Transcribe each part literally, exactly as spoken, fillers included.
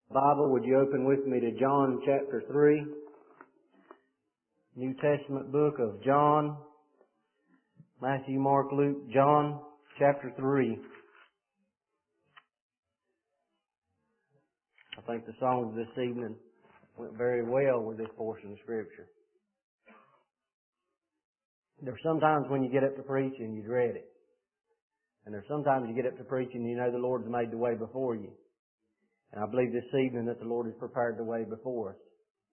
Bible, would you open with me to John chapter three? New Testament book of John, Matthew, Mark, Luke, John chapter three. I think the songs this evening went very well with this portion of Scripture. There's sometimes when you get up to preach and you dread it. And there's sometimes you get up to preach and you know the Lord's made the way before you. And I believe this evening that the Lord has prepared the way before us.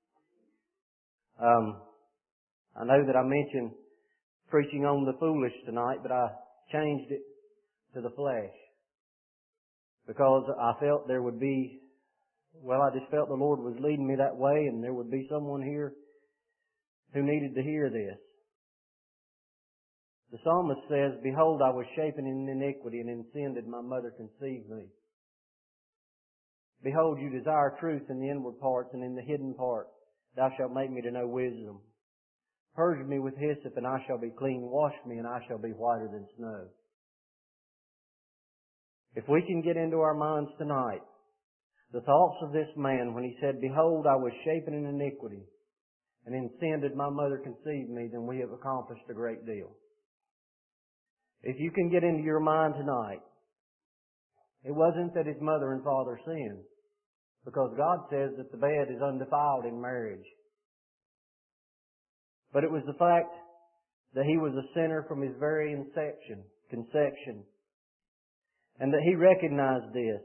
Um, I know that I mentioned preaching on the foolish tonight, but I changed it to the flesh. Because I felt there would be, well, I just felt the Lord was leading me that way, and there would be someone here who needed to hear this. The psalmist says, "Behold, I was shapen in iniquity, and in sin did my mother conceive me. Behold, you desire truth in the inward parts, and in the hidden part thou shalt make me to know wisdom. Purge me with hyssop, and I shall be clean. Wash me, and I shall be whiter than snow." If we can get into our minds tonight the thoughts of this man when he said, "Behold, I was shapen in iniquity, and in sin did my mother conceive me," then we have accomplished a great deal. If you can get into your mind tonight, it wasn't that his mother and father sinned, because God says that the bed is undefiled in marriage. But it was the fact that he was a sinner from his very inception, conception, and that he recognized this.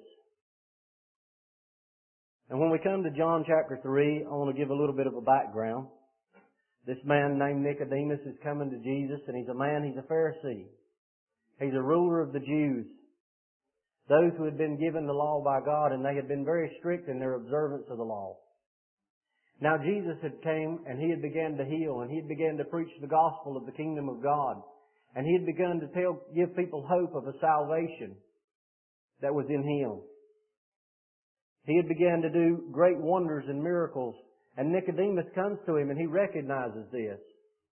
And when we come to John chapter three, I want to give a little bit of a background. This man named Nicodemus is coming to Jesus, and he's a man, he's a Pharisee. He's a ruler of the Jews, those who had been given the law by God, and they had been very strict in their observance of the law. Now Jesus had came and he had begun to heal, and he had begun to preach the gospel of the kingdom of God, and he had begun to tell, give people hope of a salvation that was in him. He had begun to do great wonders and miracles, and Nicodemus comes to him and he recognizes this.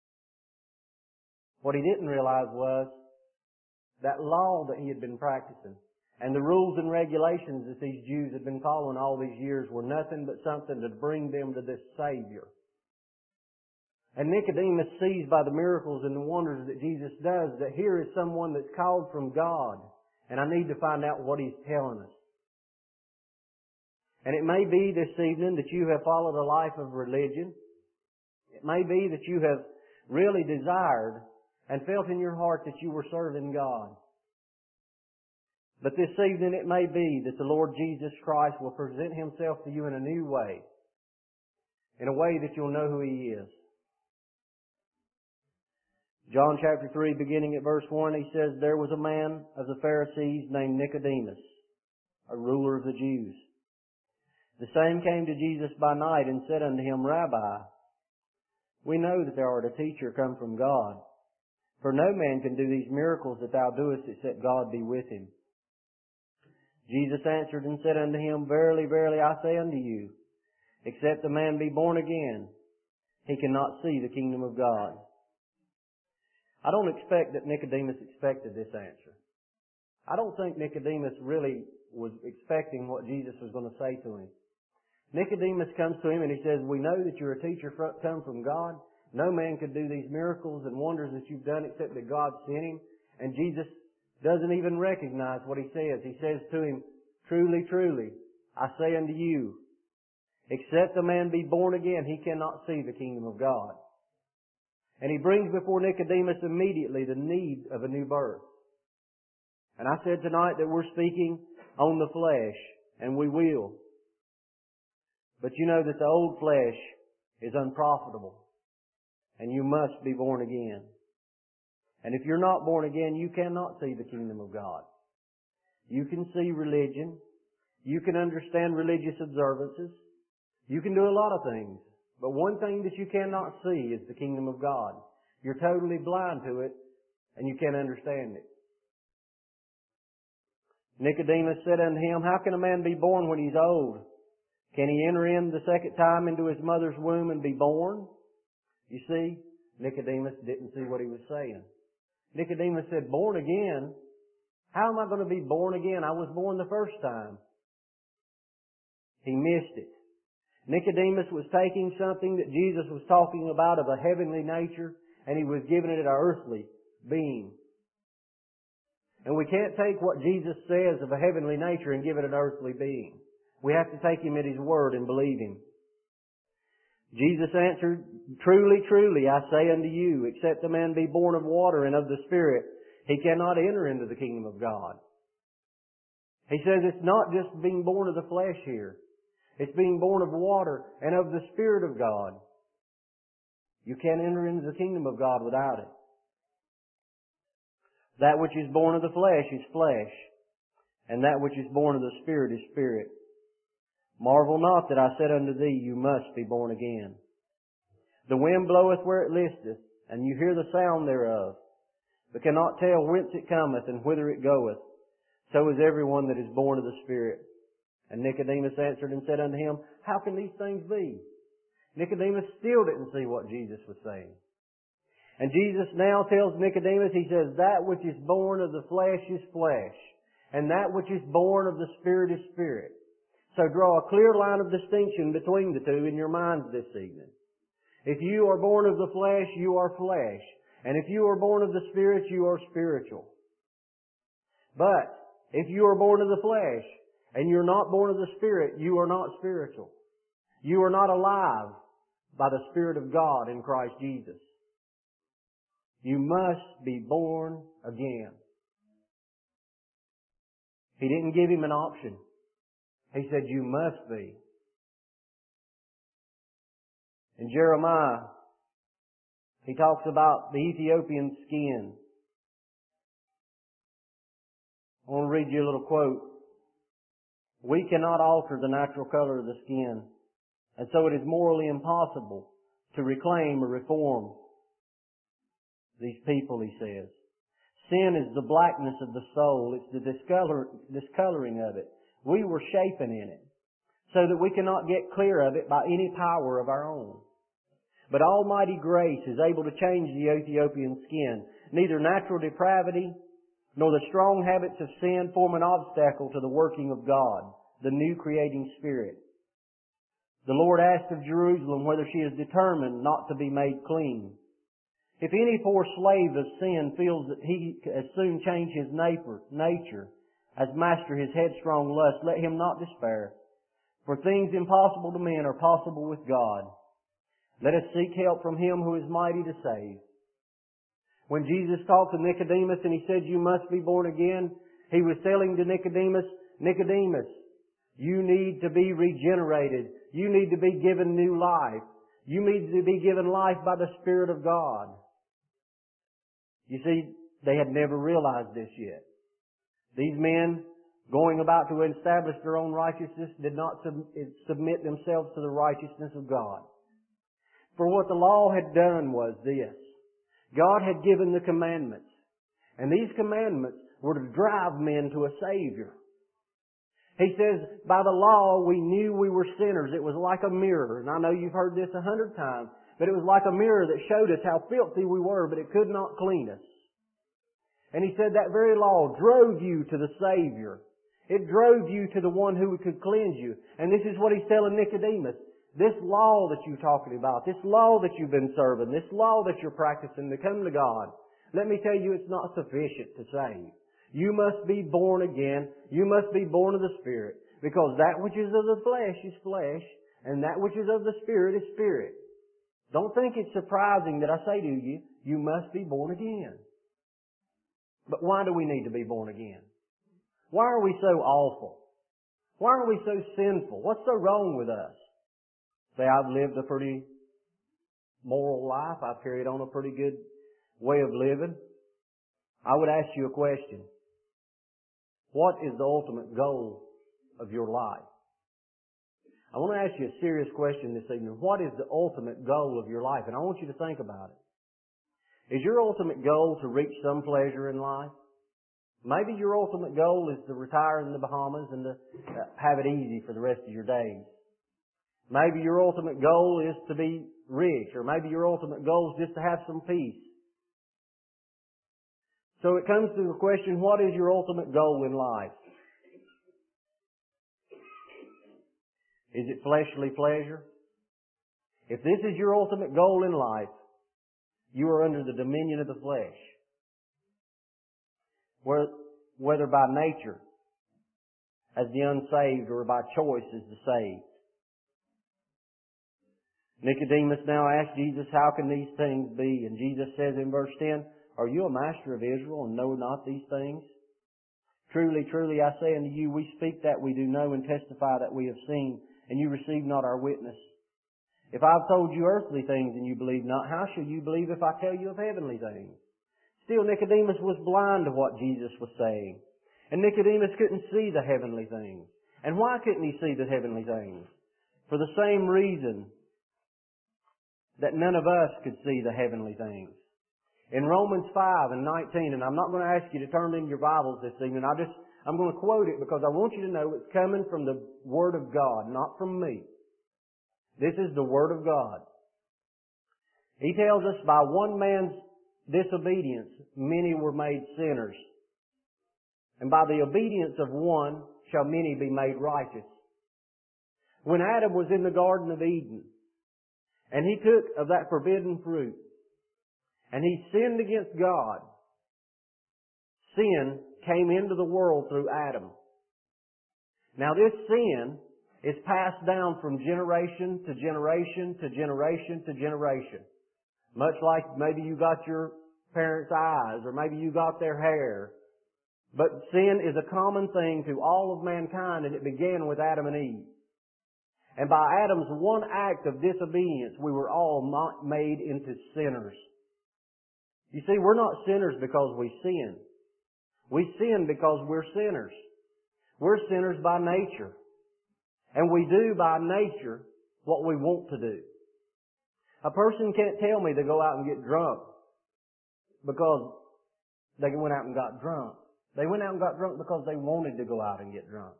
What he didn't realize was that law that he had been practicing and the rules and regulations that these Jews had been following all these years were nothing but something to bring them to this Savior. And Nicodemus sees by the miracles and the wonders that Jesus does that here is someone that's called from God, and I need to find out what He's telling us. And it may be this evening that you have followed a life of religion. It may be that you have really desired and felt in your heart that you were serving God. But this evening it may be that the Lord Jesus Christ will present Himself to you in a new way, in a way that you'll know who He is. John chapter three, beginning at verse one, he says, "There was a man of the Pharisees named Nicodemus, a ruler of the Jews. The same came to Jesus by night and said unto Him, Rabbi, we know that thou art a teacher come from God. For no man can do these miracles that thou doest except God be with him. Jesus answered and said unto him, Verily, verily, I say unto you, except a man be born again, he cannot see the kingdom of God." I don't expect that Nicodemus expected this answer. I don't think Nicodemus really was expecting what Jesus was going to say to him. Nicodemus comes to him and he says, "We know that you're a teacher come from God. No man could do these miracles and wonders that you've done except that God sent him." And Jesus doesn't even recognize what he says. He says to him, "Truly, truly, I say unto you, except a man be born again, he cannot see the kingdom of God." And he brings before Nicodemus immediately the need of a new birth. And I said tonight that we're speaking on the flesh, and we will. But you know that the old flesh is unprofitable, and you must be born again. And if you're not born again, you cannot see the kingdom of God. You can see religion. You can understand religious observances. You can do a lot of things. But one thing that you cannot see is the kingdom of God. You're totally blind to it, and you can't understand it. Nicodemus said unto him, How can a man be born when he's old? Can he enter in the second time into his mother's womb and be born? You see, Nicodemus didn't see what he was saying. Nicodemus said, "Born again? How am I going to be born again? I was born the first time." He missed it. Nicodemus was taking something that Jesus was talking about of a heavenly nature, and he was giving it an earthly being. And we can't take what Jesus says of a heavenly nature and give it an earthly being. We have to take Him at His word and believe Him. Jesus answered, "Truly, truly, I say unto you, except a man be born of water and of the Spirit, he cannot enter into the kingdom of God." He says it's not just being born of the flesh here. It's being born of water and of the Spirit of God. You can't enter into the kingdom of God without it. That which is born of the flesh is flesh, and that which is born of the Spirit is spirit. Marvel not that I said unto thee, you must be born again. The wind bloweth where it listeth, and you hear the sound thereof, but cannot tell whence it cometh and whither it goeth. So is every one that is born of the Spirit. And Nicodemus answered and said unto Him, How can these things be? Nicodemus still didn't see what Jesus was saying. And Jesus now tells Nicodemus, He says, that which is born of the flesh is flesh, and that which is born of the Spirit is spirit. So draw a clear line of distinction between the two in your minds this evening. If you are born of the flesh, you are flesh. And if you are born of the Spirit, you are spiritual. But if you are born of the flesh, and you're not born of the Spirit, you are not spiritual. You are not alive by the Spirit of God in Christ Jesus. You must be born again. He didn't give him an option. He said, you must be. In Jeremiah, he talks about the Ethiopian skin. I want to read you a little quote. We cannot alter the natural color of the skin, and so it is morally impossible to reclaim or reform these people, he says. Sin is the blackness of the soul. It's the discolor, discoloring of it. We were shapen in it, so that we cannot get clear of it by any power of our own. But Almighty grace is able to change the Ethiopian skin. Neither natural depravity nor the strong habits of sin form an obstacle to the working of God, the new creating Spirit. The Lord asked of Jerusalem whether she is determined not to be made clean. If any poor slave of sin feels that he can as soon change his nature as master his headstrong lust, let him not despair. For things impossible to men are possible with God. Let us seek help from Him who is mighty to save. When Jesus talked to Nicodemus and He said, you must be born again, He was telling to Nicodemus, Nicodemus, you need to be regenerated. You need to be given new life. You need to be given life by the Spirit of God. You see, they had never realized this yet. These men, going about to establish their own righteousness, did not sub- submit themselves to the righteousness of God. For what the law had done was this. God had given the commandments. And these commandments were to drive men to a Savior. He says, by the law we knew we were sinners. It was like a mirror. And I know you've heard this a hundred times. But it was like a mirror that showed us how filthy we were, but it could not clean us. And He said that very law drove you to the Savior. It drove you to the one who could cleanse you. And this is what He's telling Nicodemus. This law that you're talking about, this law that you've been serving, this law that you're practicing to come to God, let me tell you, it's not sufficient to save. You must be born again. You must be born of the Spirit. Because that which is of the flesh is flesh, and that which is of the Spirit is spirit. Don't think it's surprising that I say to you, you must be born again. But why do we need to be born again? Why are we so awful? Why are we so sinful? What's so wrong with us? Say, I've lived a pretty moral life. I've carried on a pretty good way of living. I would ask you a question. What is the ultimate goal of your life? I want to ask you a serious question this evening. What is the ultimate goal of your life? And I want you to think about it. Is your ultimate goal to reach some pleasure in life? Maybe your ultimate goal is to retire in the Bahamas and to have it easy for the rest of your days. Maybe your ultimate goal is to be rich, or maybe your ultimate goal is just to have some peace. So it comes to the question, what is your ultimate goal in life? Is it fleshly pleasure? If this is your ultimate goal in life, you are under the dominion of the flesh. Whether by nature, as the unsaved, or by choice as the saved. Nicodemus now asks Jesus, how can these things be? And Jesus says in verse ten, are you a master of Israel and know not these things? Truly, truly, I say unto you, we speak that we do know and testify that we have seen, and you receive not our witness. If I've told you earthly things and you believe not, how shall you believe if I tell you of heavenly things? Still, Nicodemus was blind to what Jesus was saying. And Nicodemus couldn't see the heavenly things. And why couldn't he see the heavenly things? For the same reason that none of us could see the heavenly things. In Romans five and nineteen, and I'm not going to ask you to turn in your Bibles this evening, I just, I'm going to quote it because I want you to know it's coming from the Word of God, not from me. This is the Word of God. He tells us by one man's disobedience, many were made sinners. And by the obedience of one shall many be made righteous. When Adam was in the Garden of Eden, and he took of that forbidden fruit, and he sinned against God, sin came into the world through Adam. Now this sin is passed down from generation to generation to generation to generation. Much like maybe you got your parents' eyes, or maybe you got their hair. But sin is a common thing to all of mankind, and it began with Adam and Eve. And by Adam's one act of disobedience, we were all made into sinners. You see, we're not sinners because we sin. We sin because we're sinners. We're sinners by nature. And we do by nature what we want to do. A person can't tell me to go out and get drunk because they went out and got drunk. They went out and got drunk because they wanted to go out and get drunk.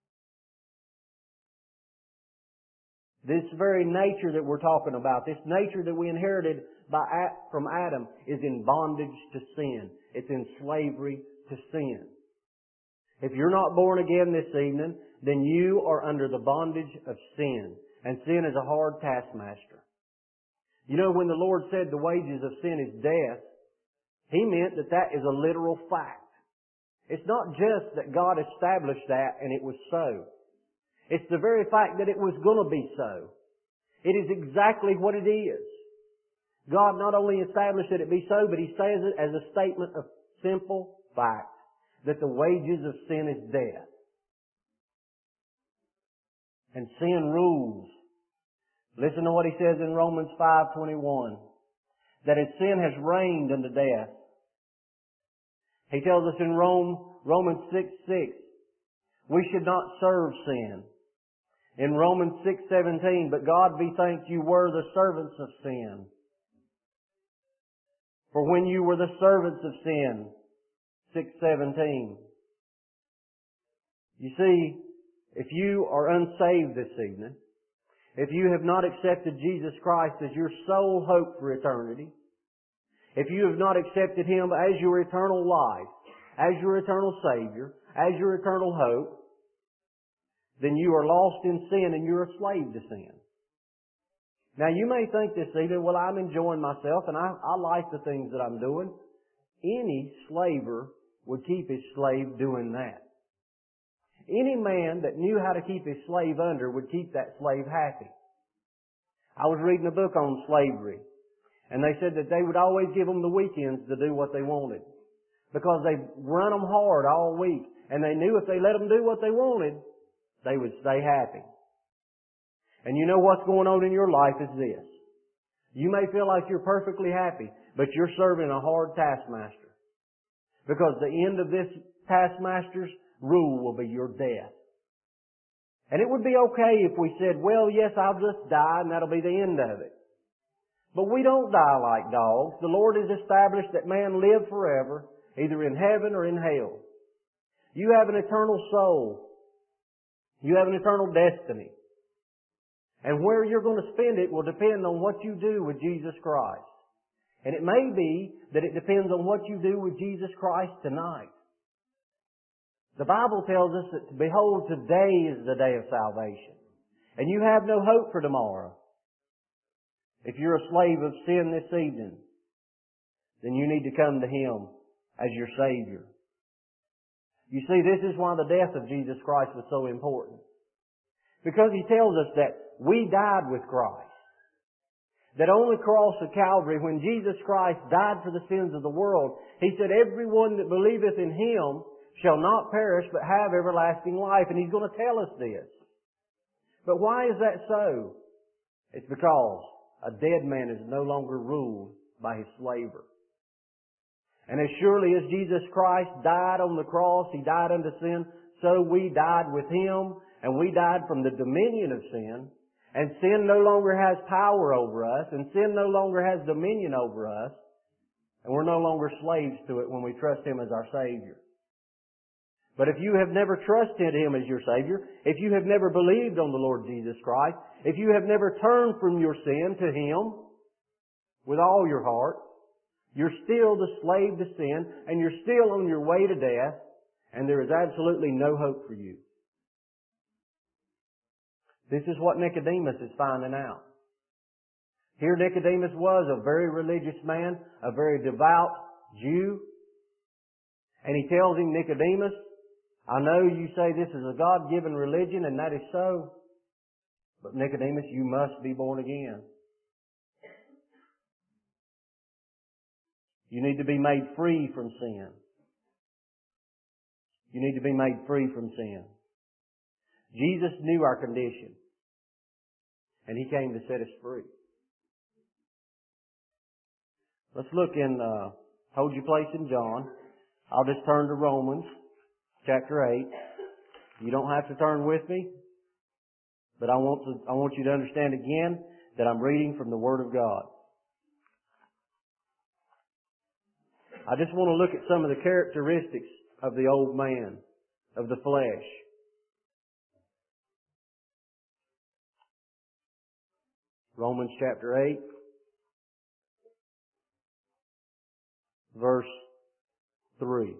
This very nature that we're talking about, this nature that we inherited by, from Adam, is in bondage to sin. It's in slavery to sin. If you're not born again this evening, then you are under the bondage of sin. And sin is a hard taskmaster. You know, when the Lord said the wages of sin is death, He meant that that is a literal fact. It's not just that God established that and it was so. It's the very fact that it was going to be so. It is exactly what it is. God not only established that it be so, but He says it as a statement of simple fact, that the wages of sin is death. And sin rules. Listen to what He says in Romans five twenty-one. That as sin has reigned unto death. He tells us in Rome, Romans six six, we should not serve sin. In Romans six seventeen, but God be thanked you were the servants of sin. For when you were the servants of sin, six seventeen. You see, if you are unsaved this evening, if you have not accepted Jesus Christ as your sole hope for eternity, if you have not accepted Him as your eternal life, as your eternal Savior, as your eternal hope, then you are lost in sin and you're a slave to sin. Now you may think this evening, well, I'm enjoying myself and I, I like the things that I'm doing. Any slaver would keep his slave doing that. Any man that knew how to keep his slave under would keep that slave happy. I was reading a book on slavery, and they said that they would always give them the weekends to do what they wanted. Because they run them hard all week, and they knew if they let them do what they wanted, they would stay happy. And you know what's going on in your life is this. You may feel like you're perfectly happy, but you're serving a hard taskmaster. Because the end of this taskmaster's rule will be your death. And it would be okay if we said, well, yes, I'll just die and that'll be the end of it. But we don't die like dogs. The Lord has established that man live forever, either in heaven or in hell. You have an eternal soul. You have an eternal destiny. And where you're going to spend it will depend on what you do with Jesus Christ. And it may be that it depends on what you do with Jesus Christ tonight. The Bible tells us that, behold, today is the day of salvation. and you have no hope for tomorrow, if you're a slave of sin this evening, then you need to come to Him as your Savior. You see, this is why the death of Jesus Christ was so important. Because He tells us that we died with Christ. That on the cross of Calvary, when Jesus Christ died for the sins of the world, He said, everyone that believeth in Him shall not perish but have everlasting life. And He's going to tell us this. But why is that so? It's because a dead man is no longer ruled by his slaver. And as surely as Jesus Christ died on the cross, He died unto sin, so we died with Him, and we died from the dominion of sin. And sin no longer has power over us, and sin no longer has dominion over us, and we're no longer slaves to it when we trust Him as our Savior. But if you have never trusted Him as your Savior, if you have never believed on the Lord Jesus Christ, if you have never turned from your sin to Him with all your heart, you're still the slave to sin, and you're still on your way to death, and there is absolutely no hope for you. This is what Nicodemus is finding out. Here Nicodemus was a very religious man, a very devout Jew. And he tells him, Nicodemus, I know you say this is a God-given religion, and that is so. But Nicodemus, you must be born again. You need to be made free from sin. You need to be made free from sin. Jesus knew our condition, and He came to set us free. Let's look in, uh, hold your place in John. I'll just turn to Romans chapter eight. You don't have to turn with me, but I want to, I want you to understand again that I'm reading from the Word of God. I just want to look at some of the characteristics of the old man, of the flesh. Romans chapter eight, verse three.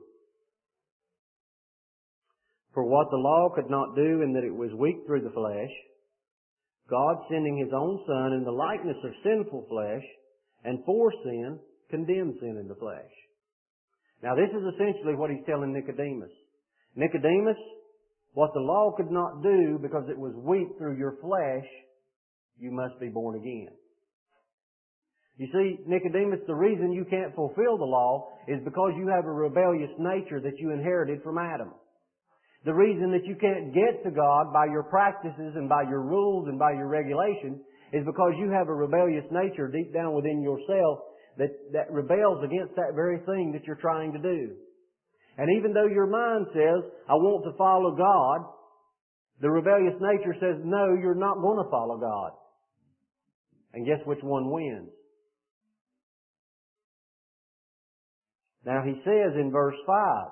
For what the law could not do in that it was weak through the flesh, God sending His own Son in the likeness of sinful flesh, and for sin, condemned sin in the flesh. Now this is essentially what He's telling Nicodemus. Nicodemus, what the law could not do because it was weak through your flesh, you must be born again. You see, Nicodemus, the reason you can't fulfill the law is because you have a rebellious nature that you inherited from Adam. The reason that you can't get to God by your practices and by your rules and by your regulations is because you have a rebellious nature deep down within yourself that, that rebels against that very thing that you're trying to do. And even though your mind says, I want to follow God, the rebellious nature says, no, you're not going to follow God. And guess which one wins? Now He says in verse five,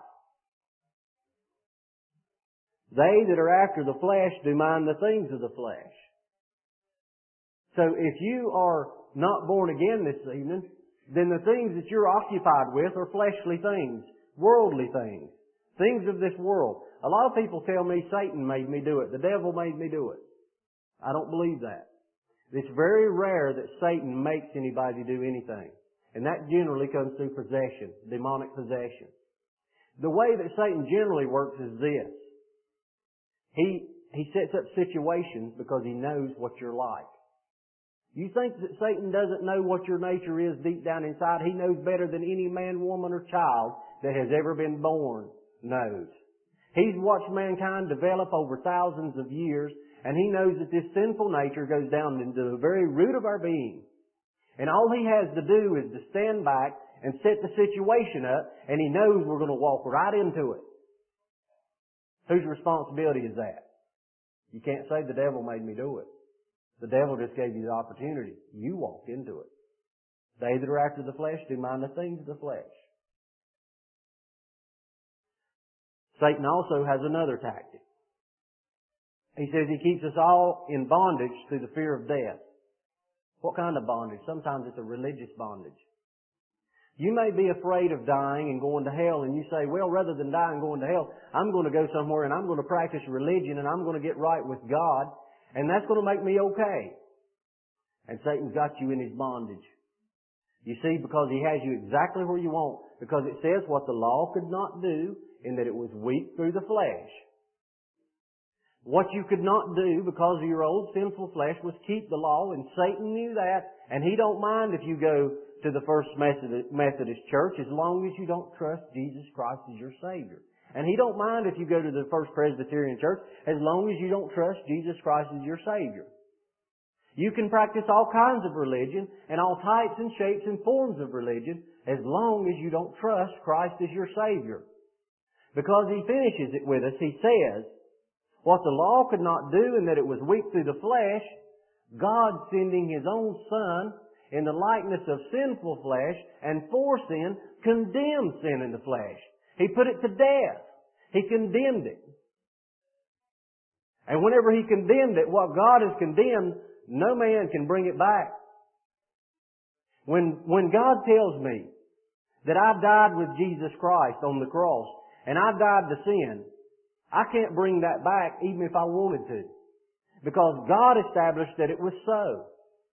they that are after the flesh do mind the things of the flesh. So if you are not born again this evening, then the things that you're occupied with are fleshly things, worldly things, things of this world. A lot of people tell me Satan made me do it, the devil made me do it. I don't believe that. It's very rare that Satan makes anybody do anything. And that generally comes through possession, demonic possession. The way that Satan generally works is this. He, he sets up situations because he knows what you're like. You think that Satan doesn't know what your nature is deep down inside? He knows better than any man, woman, or child that has ever been born knows. He's watched mankind develop over thousands of years, and he knows that this sinful nature goes down into the very root of our being. And all he has to do is to stand back and set the situation up, and he knows we're going to walk right into it. Whose responsibility is that? You can't say the devil made me do it. The devil just gave you the opportunity. You walked into it. They that are after the flesh do mind the things of the flesh. Satan also has another tactic. He says he keeps us all in bondage through the fear of death. What kind of bondage? Sometimes it's a religious bondage. You may be afraid of dying and going to hell, and you say, well, rather than die and going to hell, I'm going to go somewhere and I'm going to practice religion and I'm going to get right with God. And that's going to make me okay. And Satan's got you in his bondage. You see, because he has you exactly where you want. Because it says what the law could not do, in that it was weak through the flesh. What you could not do because of your old sinful flesh was keep the law, and Satan knew that, and he don't mind if you go to the First Methodist Church as long as you don't trust Jesus Christ as your Savior. And he don't mind if you go to the First Presbyterian Church as long as you don't trust Jesus Christ as your Savior. You can practice all kinds of religion and all types and shapes and forms of religion as long as you don't trust Christ as your Savior. Because he finishes it with us, he says, what the law could not do in that it was weak through the flesh, God sending His own Son in the likeness of sinful flesh and for sin, condemned sin in the flesh. He put it to death. He condemned it. And whenever He condemned it, what God has condemned, no man can bring it back. When, when God tells me that I've died with Jesus Christ on the cross and I've died to sin, I can't bring that back even if I wanted to. Because God established that it was so.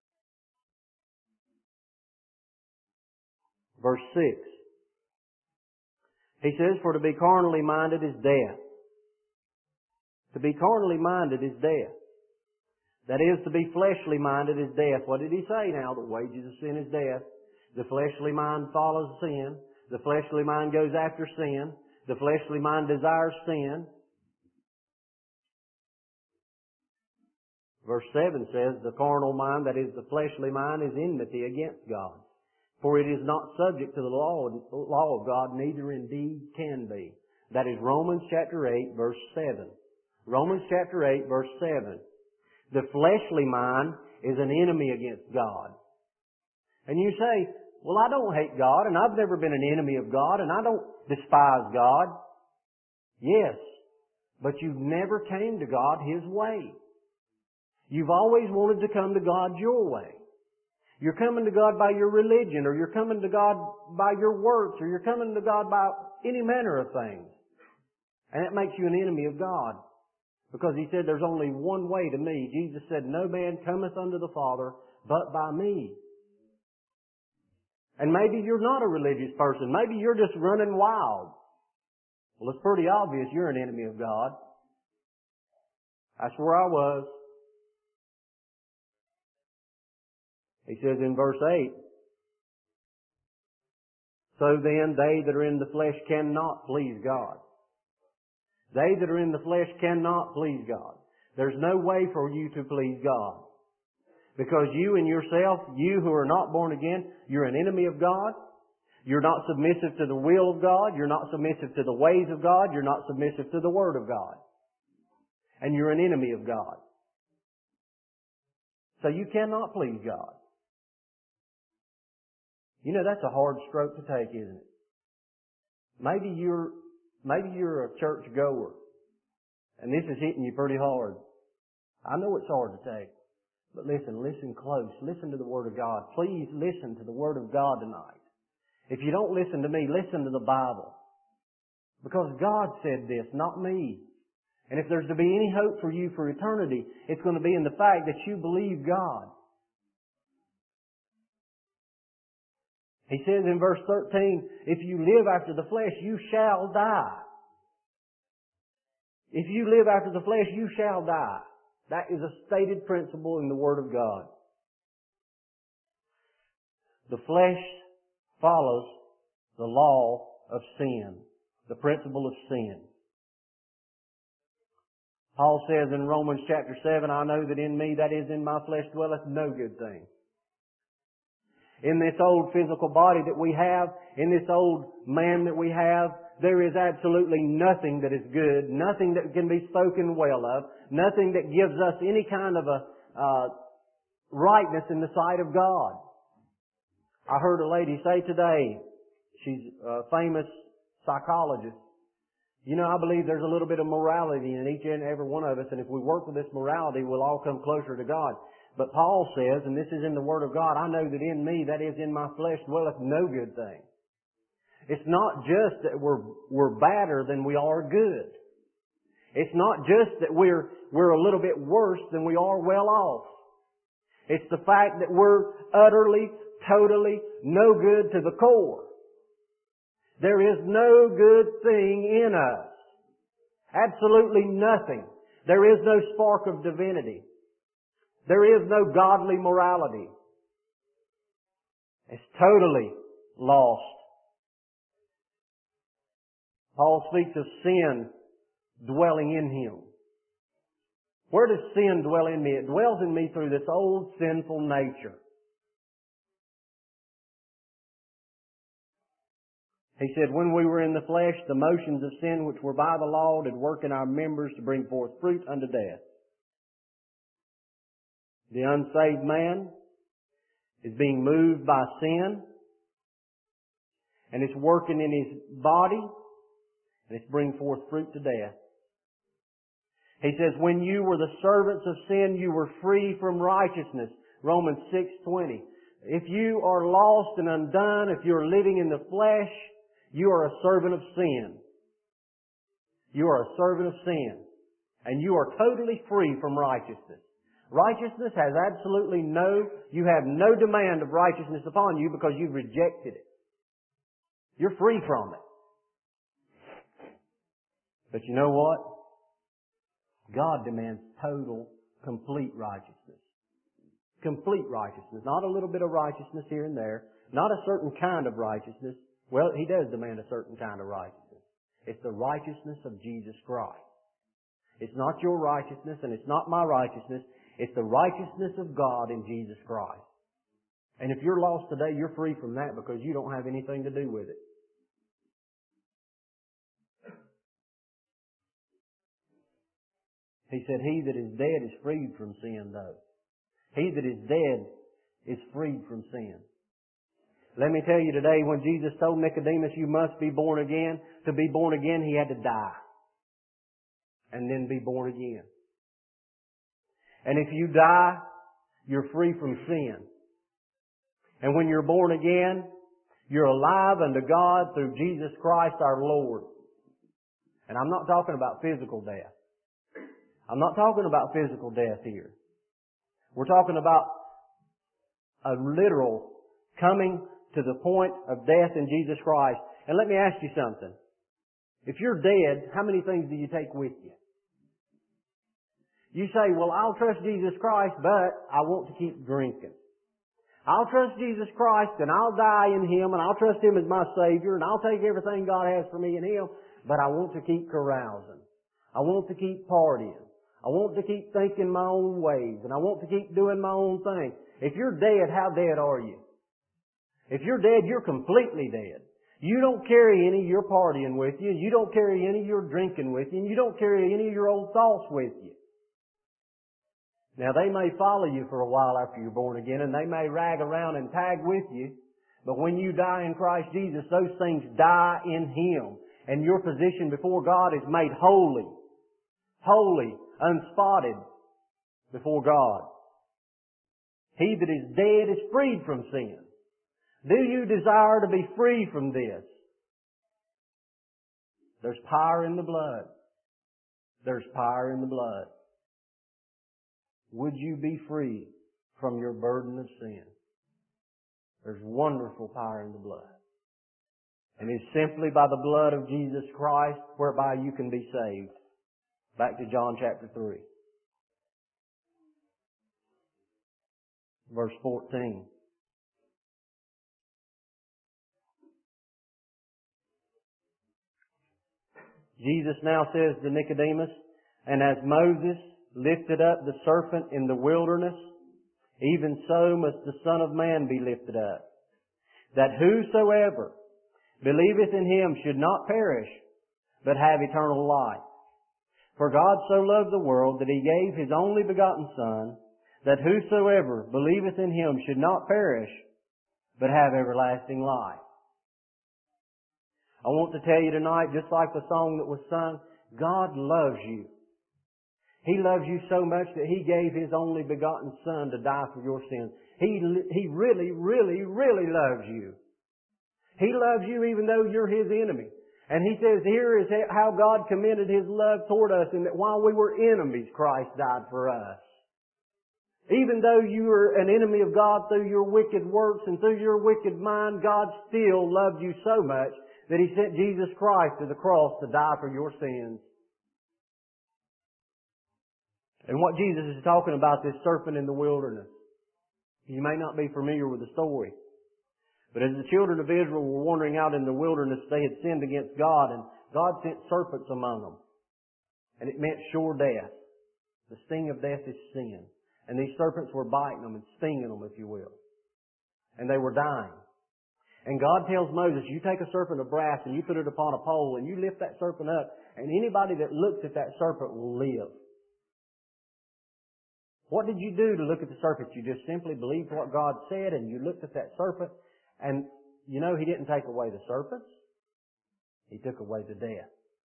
Verse six. He says, for to be carnally minded is death. To be carnally minded is death. That is, to be fleshly minded is death. What did he say now? The wages of sin is death. The fleshly mind follows sin. The fleshly mind goes after sin. The fleshly mind desires sin. Verse seven says, the carnal mind, that is the fleshly mind, is enmity against God. For it is not subject to the law, law of God, neither indeed can be. That is Romans chapter eight, verse seven. Romans chapter eight, verse seven. The fleshly mind is an enemy against God. And you say, well, I don't hate God, and I've never been an enemy of God, and I don't despise God. Yes, but you've never came to God His way. You've always wanted to come to God your way. You're coming to God by your religion, or you're coming to God by your works, or you're coming to God by any manner of things. And that makes you an enemy of God. Because He said there's only one way to me. Jesus said, no man cometh unto the Father but by me. And maybe you're not a religious person. Maybe you're just running wild. Well, it's pretty obvious you're an enemy of God. That's where I was. He says in verse eight, so then they that are in the flesh cannot please God. They that are in the flesh cannot please God. There's no way for you to please God. Because you and yourself, you who are not born again, you're an enemy of God. You're not submissive to the will of God. You're not submissive to the ways of God. You're not submissive to the Word of God. And you're an enemy of God. So you cannot please God. You know, that's a hard stroke to take, isn't it? Maybe you're, maybe you're a church goer, and this is hitting you pretty hard. I know it's hard to take, but listen, listen close. Listen to the Word of God. Please listen to the Word of God tonight. If you don't listen to me, listen to the Bible. Because God said this, not me. And if there's to be any hope for you for eternity, it's going to be in the fact that you believe God. He says in verse thirteen, if you live after the flesh, you shall die. If you live after the flesh, you shall die. That is a stated principle in the Word of God. The flesh follows the law of sin, the principle of sin. Paul says in Romans chapter seven, I know that in me, that is in my flesh, dwelleth no good thing. In this old physical body that we have, in this old man that we have, there is absolutely nothing that is good, nothing that can be spoken well of, nothing that gives us any kind of a uh, rightness in the sight of God. I heard a lady say today, she's a famous psychologist, you know, I believe there's a little bit of morality in each and every one of us, and if we work with this morality, we'll all come closer to God. But Paul says, and this is in the Word of God, I know that in me, that is in my flesh, dwelleth no good thing. It's not just that we're, we're badder than we are good. It's not just that we're, we're a little bit worse than we are well off. It's the fact that we're utterly, totally no good to the core. There is no good thing in us. Absolutely nothing. There is no spark of divinity. There is no godly morality. It's totally lost. Paul speaks of sin dwelling in him. Where does sin dwell in me? It dwells in me through this old sinful nature. He said, when we were in the flesh, the motions of sin which were by the law did work in our members to bring forth fruit unto death. The unsaved man is being moved by sin, and it's working in his body, and it's bringing forth fruit to death. He says, when you were the servants of sin, you were free from righteousness. Romans six twenty. If you are lost and undone, if you're living in the flesh, you are a servant of sin. You are a servant of sin. And you are totally free from righteousness. Righteousness has absolutely no, you have no demand of righteousness upon you because you've rejected it. You're free from it. But you know what? God demands total, complete righteousness. Complete righteousness. Not a little bit of righteousness here and there. Not a certain kind of righteousness. Well, He does demand a certain kind of righteousness. It's the righteousness of Jesus Christ. It's not your righteousness and it's not my righteousness. It's the righteousness of God in Jesus Christ. And if you're lost today, you're free from that because you don't have anything to do with it. He said, he that is dead is freed from sin, though. He that is dead is freed from sin. Let me tell you today, when Jesus told Nicodemus, you must be born again, to be born again, he had to die. And then be born again. And if you die, you're free from sin. And when you're born again, you're alive unto God through Jesus Christ our Lord. And I'm not talking about physical death. I'm not talking about physical death here. We're talking about a literal coming to the point of death in Jesus Christ. And let me ask you something. If you're dead, how many things do you take with you? You say, well, I'll trust Jesus Christ, but I want to keep drinking. I'll trust Jesus Christ and I'll die in Him and I'll trust Him as my Savior and I'll take everything God has for me in Him, but I want to keep carousing. I want to keep partying. I want to keep thinking my own ways and I want to keep doing my own thing. If you're dead, how dead are you? If you're dead, you're completely dead. You don't carry any of your partying with you. You don't carry any of your drinking with you. And you don't carry any of your old thoughts with you. Now, they may follow you for a while after you're born again, and they may rag around and tag with you. But when you die in Christ Jesus, those things die in Him. And your position before God is made holy. Holy, unspotted before God. He that is dead is freed from sin. Do you desire to be free from this? There's power in the blood. There's power in the blood. Would you be free from your burden of sin? There's wonderful power in the blood. And it's simply by the blood of Jesus Christ whereby you can be saved. Back to John chapter three. Verse fourteen. Jesus now says to Nicodemus, and as Moses lifted up the serpent in the wilderness, even so must the Son of Man be lifted up, that whosoever believeth in Him should not perish, but have eternal life. For God so loved the world that He gave His only begotten Son, that whosoever believeth in Him should not perish, but have everlasting life. I want to tell you tonight, just like the song that was sung, God loves you. He loves you so much that He gave His only begotten Son to die for your sins. He, he really, really, really loves you. He loves you even though you're His enemy. And He says here is how God commended His love toward us, in that while we were enemies, Christ died for us. Even though you were an enemy of God through your wicked works and through your wicked mind, God still loved you so much that He sent Jesus Christ to the cross to die for your sins. And what Jesus is talking about, this serpent in the wilderness. You may not be familiar with the story. But as the children of Israel were wandering out in the wilderness, they had sinned against God, and God sent serpents among them. And it meant sure death. The sting of death is sin. And these serpents were biting them and stinging them, if you will. And they were dying. And God tells Moses, you take a serpent of brass and you put it upon a pole and you lift that serpent up, and anybody that looks at that serpent will live. What did you do to look at the serpent? You just simply believed what God said, and you looked at that serpent. And, you know, He didn't take away the serpents. He took away the death.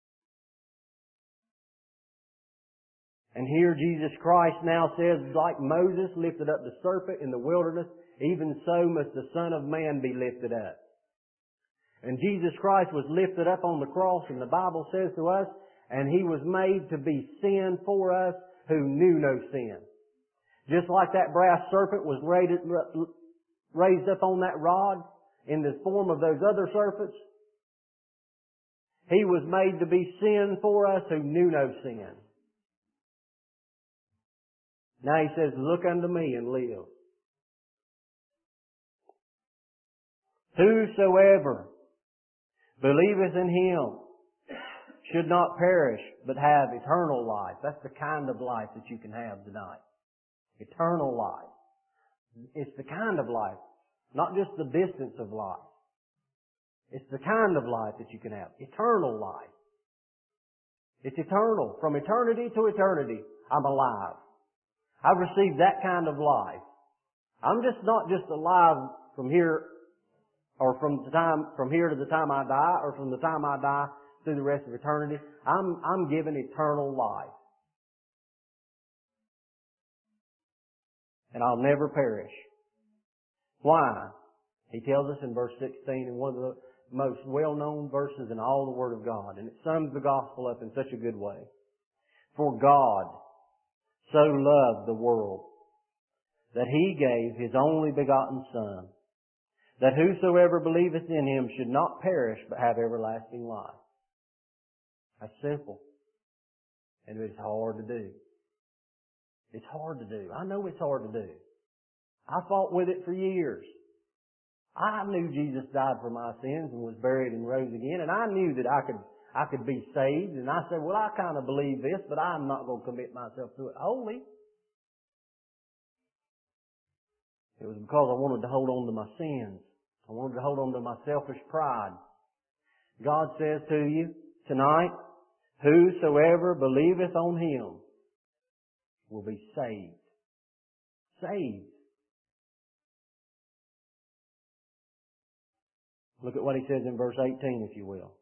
And here Jesus Christ now says, like Moses lifted up the serpent in the wilderness, even so must the Son of Man be lifted up. And Jesus Christ was lifted up on the cross, and the Bible says to us, and He was made to be sin for us who knew no sin. Just like that brass serpent was raised raised up on that rod in the form of those other serpents, He was made to be sin for us who knew no sin. Now He says, look unto me and live. Whosoever believeth in Him should not perish, but have eternal life. That's the kind of life that you can have tonight. Eternal life. It's the kind of life, not just the distance of life. It's the kind of life that you can have. Eternal life. It's eternal. From eternity to eternity, I'm alive. I've received that kind of life. I'm just not just alive from here, or from the time, from here to the time I die, or from the time I die through the rest of eternity. I'm, I'm given eternal life. And I'll never perish. Why? He tells us in verse sixteen, in one of the most well-known verses in all the Word of God. And it sums the gospel up in such a good way. For God so loved the world that He gave His only begotten Son, that whosoever believeth in Him should not perish but have everlasting life. That's simple. And it's hard to do. It's hard to do. I know it's hard to do. I fought with it for years. I knew Jesus died for my sins and was buried and rose again, and I knew that I could I could be saved. And I said, well, I kind of believe this, but I'm not going to commit myself to it wholly. It was because I wanted to hold on to my sins. I wanted to hold on to my selfish pride. God says to you tonight, whosoever believeth on Him will be saved. Saved. Look at what He says in verse eighteen, if you will.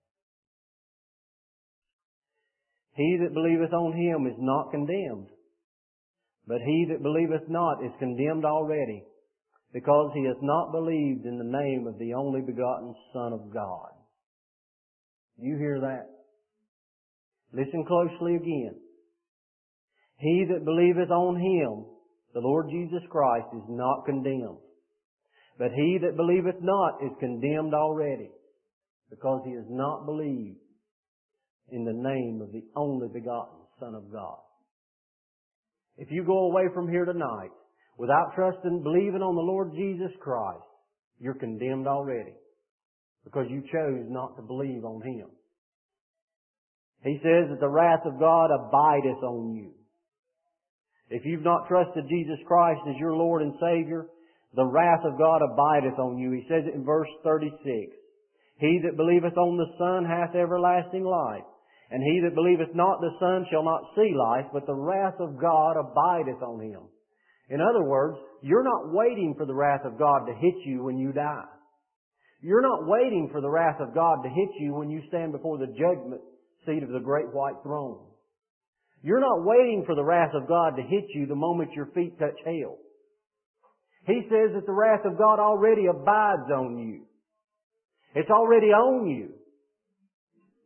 He that believeth on Him is not condemned, but he that believeth not is condemned already, because he hath not believed in the name of the only begotten Son of God. Do you hear that? Listen closely again. He that believeth on Him, the Lord Jesus Christ, is not condemned. But he that believeth not is condemned already, because he has not believed in the name of the only begotten Son of God. If you go away from here tonight without trusting, believing on the Lord Jesus Christ, you're condemned already, because you chose not to believe on Him. He says that the wrath of God abideth on you. If you've not trusted Jesus Christ as your Lord and Savior, the wrath of God abideth on you. He says it in verse thirty-six. He that believeth on the Son hath everlasting life, and he that believeth not the Son shall not see life, but the wrath of God abideth on him. In other words, you're not waiting for the wrath of God to hit you when you die. You're not waiting for the wrath of God to hit you when you stand before the judgment seat of the great white throne. You're not waiting for the wrath of God to hit you the moment your feet touch hell. He says that the wrath of God already abides on you. It's already on you.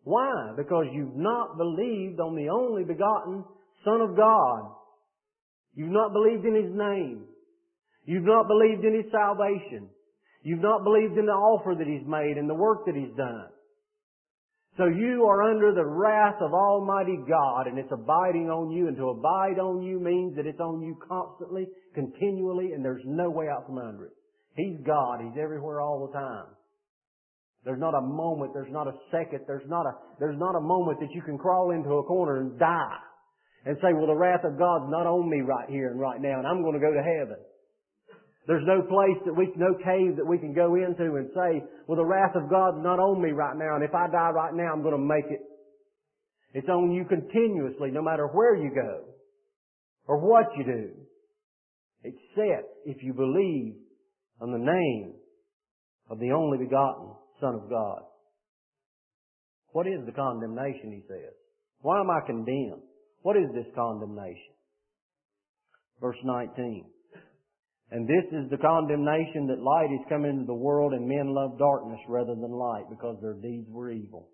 Why? Because you've not believed on the only begotten Son of God. You've not believed in His name. You've not believed in His salvation. You've not believed in the offer that He's made and the work that He's done. So you are under the wrath of Almighty God, and it's abiding on you. And to abide on you means that it's on you constantly, continually, and there's no way out from under it. He's God. He's everywhere all the time. There's not a moment, there's not a second, there's not a, there's not a moment that you can crawl into a corner and die and say, well, the wrath of God's not on me right here and right now, and I'm going to go to heaven. There's no place that we, no cave that we can go into and say, well, the wrath of God's not on me right now, and if I die right now, I'm going to make it. It's on you continuously, no matter where you go or what you do, except if you believe on the name of the only begotten Son of God. What is the condemnation, he says? Why am I condemned? What is this condemnation? Verse nineteen. And this is the condemnation that light is come into the world, and men love darkness rather than light, because their deeds were evil.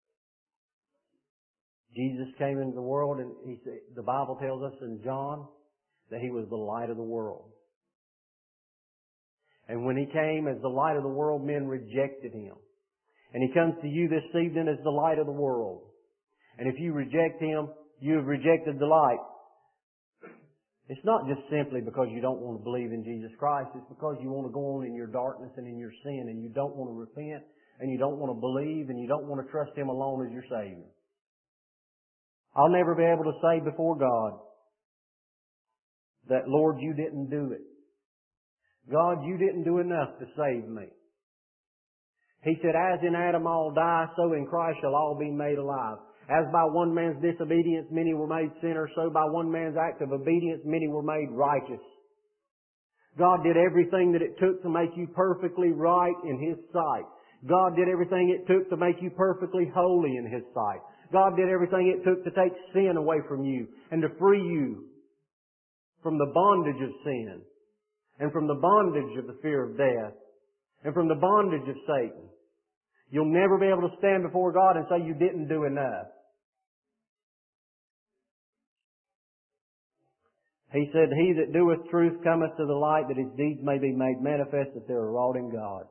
Jesus came into the world, and he said, the Bible tells us in John that He was the light of the world. And when He came as the light of the world, men rejected Him. And He comes to you this evening as the light of the world. And if you reject Him, you have rejected the light. It's not just simply because you don't want to believe in Jesus Christ. It's because you want to go on in your darkness and in your sin, and you don't want to repent, and you don't want to believe, and you don't want to trust Him alone as your Savior. I'll never be able to say before God that, Lord, you didn't do it. God, you didn't do enough to save me. He said, as in Adam all die, so in Christ shall all be made alive. As by one man's disobedience many were made sinners, so by one man's act of obedience many were made righteous. God did everything that it took to make you perfectly right in His sight. God did everything it took to make you perfectly holy in His sight. God did everything it took to take sin away from you and to free you from the bondage of sin and from the bondage of the fear of death and from the bondage of Satan. You'll never be able to stand before God and say you didn't do enough. He said, He that doeth truth cometh to the light, that his deeds may be made manifest, that they are wrought in God.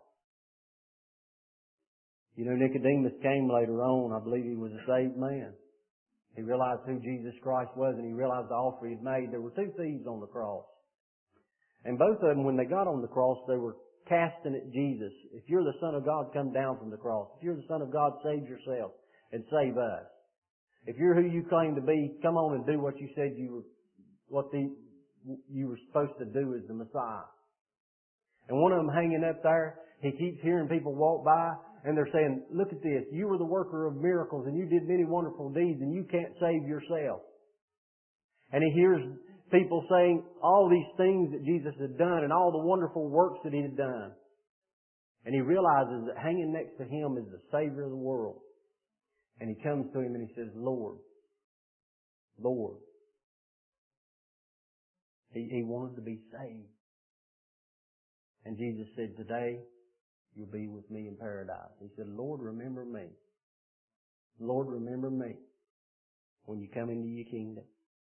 You know, Nicodemus came later on. I believe he was a saved man. He realized who Jesus Christ was, and he realized the offer He had made. There were two thieves on the cross. And both of them, when they got on the cross, they were casting at Jesus. If you're the Son of God, come down from the cross. If you're the Son of God, save yourself and save us. If you're who you claim to be, come on and do what you said you were, what the, you were supposed to do as the Messiah. And one of them hanging up there, he keeps hearing people walk by, and they're saying, look at this, you were the worker of miracles, and you did many wonderful deeds, and you can't save yourself. And he hears people saying all these things that Jesus had done and all the wonderful works that He had done. And he realizes that hanging next to him is the Savior of the world. And he comes to him and he says, Lord, Lord. He, he wanted to be saved. And Jesus said, today you'll be with me in paradise. He said, Lord, remember me. Lord, remember me when you come into your kingdom.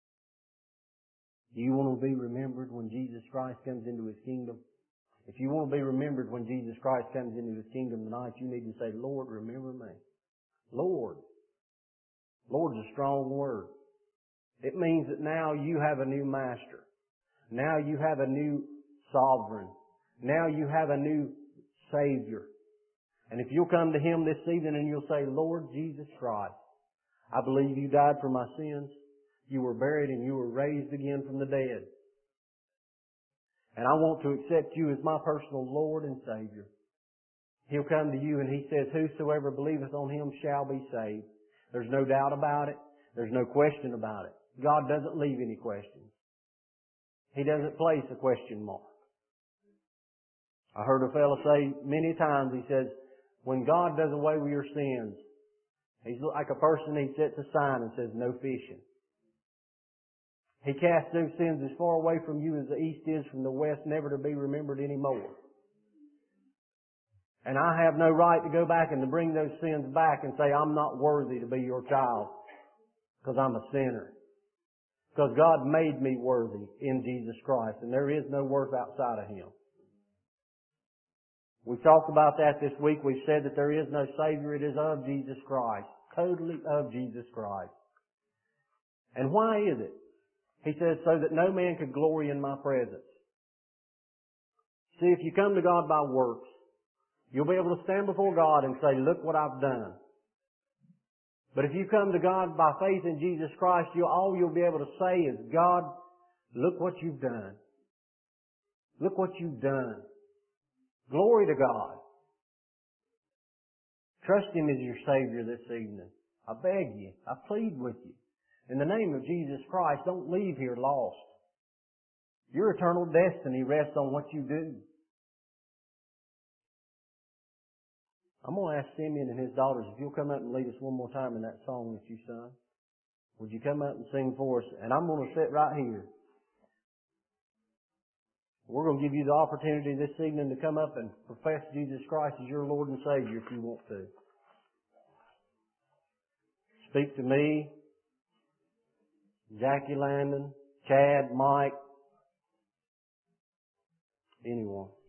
Do you want to be remembered when Jesus Christ comes into His kingdom? If you want to be remembered when Jesus Christ comes into His kingdom tonight, you need to say, Lord, remember me. Lord. Lord's a strong word. It means that now you have a new master. Now you have a new sovereign. Now you have a new Savior. And if you'll come to Him this evening and you'll say, Lord Jesus Christ, I believe You died for my sins. You were buried and You were raised again from the dead. And I want to accept You as my personal Lord and Savior. He'll come to you and He says, whosoever believeth on Him shall be saved. There's no doubt about it. There's no question about it. God doesn't leave any questions. He doesn't place a question mark. I heard a fellow say many times, he says, when God does away with your sins, He's like a person, He sets a sign and says, no fishing. He casts those sins as far away from you as the east is from the west, never to be remembered anymore. And I have no right to go back and to bring those sins back and say, I'm not worthy to be your child because I'm a sinner. Because God made me worthy in Jesus Christ, and there is no worth outside of Him. We talked about that this week. We've said that there is no Savior. It is of Jesus Christ. Totally of Jesus Christ. And why is it? He says, so that no man could glory in my presence. See, if you come to God by works, you'll be able to stand before God and say, look what I've done. But if you come to God by faith in Jesus Christ, you all you'll be able to say is, God, look what you've done. Look what you've done. Glory to God. Trust Him as your Savior this evening. I beg you. I plead with you. In the name of Jesus Christ, don't leave here lost. Your eternal destiny rests on what you do. I'm going to ask Simeon and his daughters if you'll come up and lead us one more time in that song that you sung. Would you come up and sing for us? And I'm going to sit right here. We're going to give you the opportunity this evening to come up and profess Jesus Christ as your Lord and Savior if you want to. Speak to me, Jackie Landon, Chad, Mike, anyone.